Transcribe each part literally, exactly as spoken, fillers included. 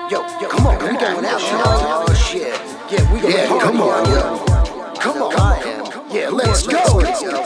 Yo, yo, come on, we going out, oh shit. Yeah, we going yeah, party, come on, yo. Come on, man. Yeah, let's go.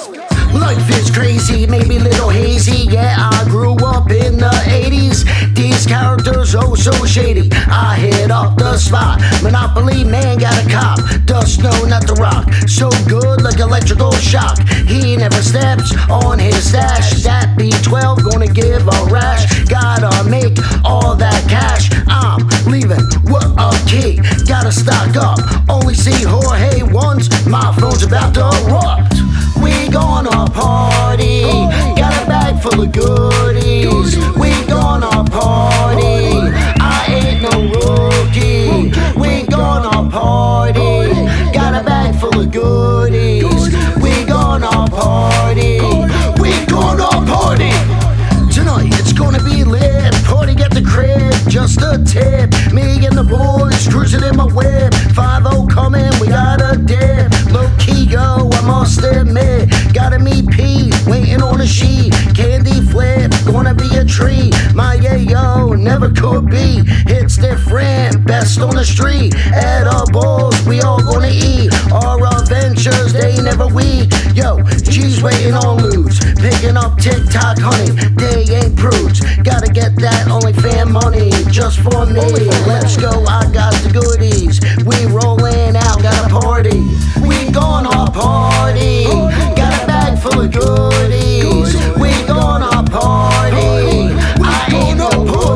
Life is crazy, maybe a little hazy. Yeah, I grew up in the eighties. These characters oh so shady. I hit up the spot. Monopoly man got a cop. Dust no, not the rock. So good like electrical shock. He never steps on his stash. That B twelve gonna give a rash. Gotta make all that cash. I'm leaving with a key. Gotta stock up. Only see Jorge once. My phone's about to erupt. We gonna party, got a bag full of goodies. We gonna party, I ain't no rookie. We gonna party, got a bag full of goodies. We gonna party, we gonna party. Tonight it's gonna be lit, party at the crib, just a tip. Me and the boys cruising in my whip, five oh coming, we got a dip. Low key yo, I must admit, gotta meet Pete, waiting on a sheet. Candy flip, gonna be a treat. My yayo never could be, it's different, best on the street. Edibles, we all gonna eat. Our adventures, they never weak. Yo, G's waiting on loot, picking up TikTok honey. They ain't prudes, gotta get that OnlyFans money just for me. Let's go, I got the goodies. We rolling out, got a party. We gonna party, got a bag full of goodies. We gonna party, I ain't no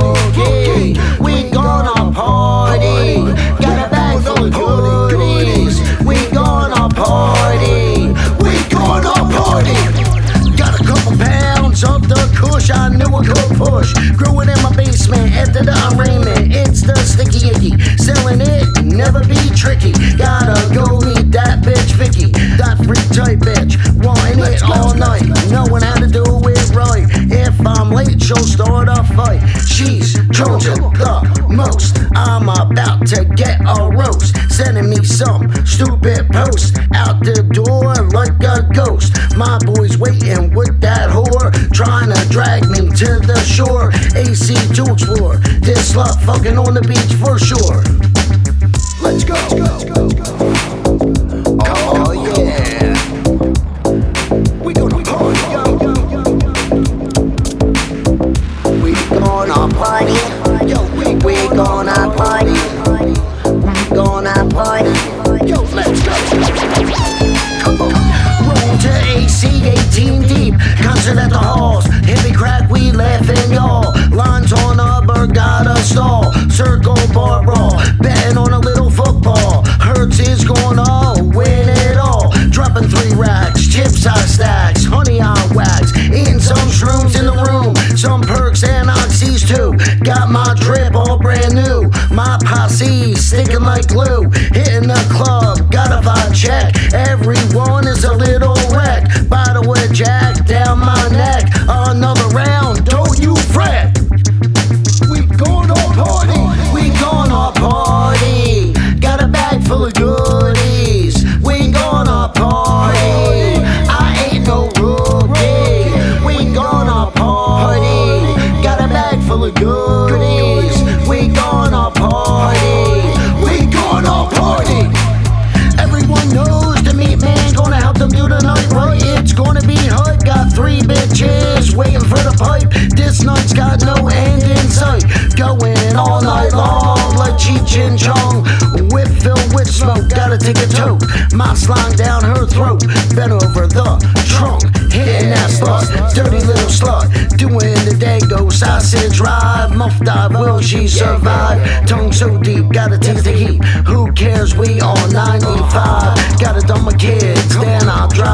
boogie. We gonna party, got a bag full of goodies. We gonna party, we gonna party. Got a couple pounds of the kush I knew I could push. Grew it in my basement after the arraignment. It's the sticky icky, selling it, never be tricky. Gotta go meet that bitch Vicky, that freak type bitch, wanting it all night, knowing how to do it right. If I'm late, she'll start a fight. She's charging the most, I'm about to get a roast. Sending me some stupid post out the door like a ghost. My boy's waiting with that whore, trying to drag me to the shore. A C to explore, this slut fucking on the beach for sure. Let's go. Let's go. Oh yeah. We gonna party, yo. We gonna party, yo. We we gonna party. We gonna party, yo. Let's go. Come on. Roll to A C eighteen deep, concert at the halls. Hippie crack, we laughing y'all. Lines on a bird, got a stall. Circle bar brawl, betting on a little football. Hertz is gonna win it all. Dropping three racks, chips I stacks, honey I wax. Eating some shrooms in the room, some perks and oxys too. Got my drip all brand new, my posse sticking like glue. Hitting the club, got a vibe check. Everyone is a little wreck. Bottle with Jack down my neck. Another round, don't you fret. We gonna party, we gonna party. Got a bag full of goodies. We gonna party, I ain't no rookie. We gonna party, got a bag full of goodies. We gonna party, we gonna party. Everyone knows the meat man gonna help them do the night right. It's gonna be hype, got three bitches waiting for the pipe. This night's got no end in sight, going all night long like Cheech and Chong. Whip filled with smoke, gotta take a toke. My slime down her throat, bent over the trunk, hitting that butt. Dirty little slut, doing the Dago sausage ride. Muff dive, will she survive? Tongue so deep, gotta taste the heat. Who cares, we on ninety-five. Gotta dump my kids, then I'll drive.